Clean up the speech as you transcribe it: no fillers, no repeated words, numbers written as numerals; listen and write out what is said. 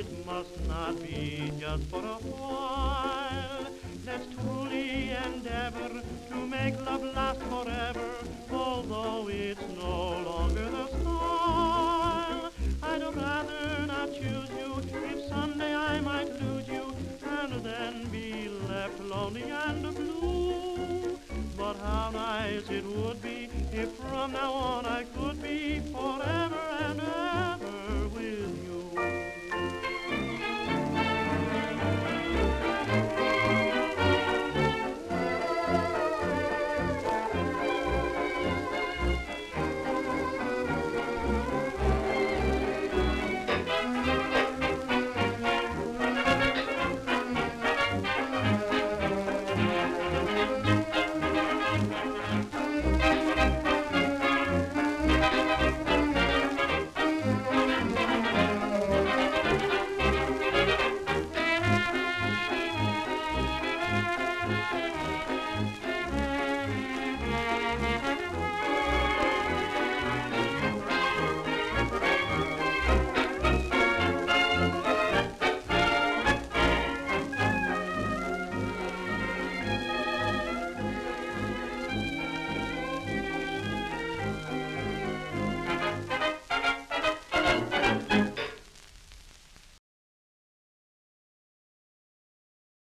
it must not be just for a while. Let's truly endeavor to make love last forever, although it's no longer the style. I'd rather not choose you if someday I might lose you, and then be left lonely and blue. But how nice it would be if from now